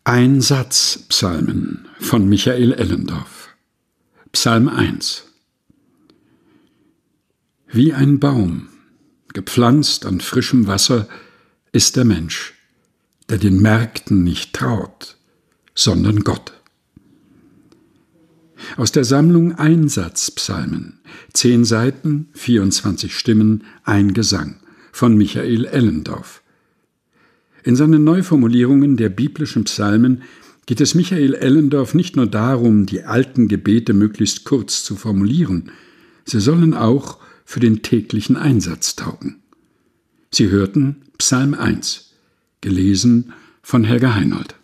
Einsatzpsalmen von Michael Ellendorf. Psalm 1. Wie ein Baum, gepflanzt an frischem Wasser, ist der Mensch, der den Märkten nicht traut, sondern Gott. Aus der Sammlung Einsatzpsalmen, 10 Seiten, 24 Stimmen, ein Gesang von Michael Ellendorf. In seinen Neuformulierungen der biblischen Psalmen geht es Michael Ellendorf nicht nur darum, die alten Gebete möglichst kurz zu formulieren, sie sollen auch für den täglichen Einsatz taugen. Sie hörten Psalm 1, gelesen von Helga Heinold.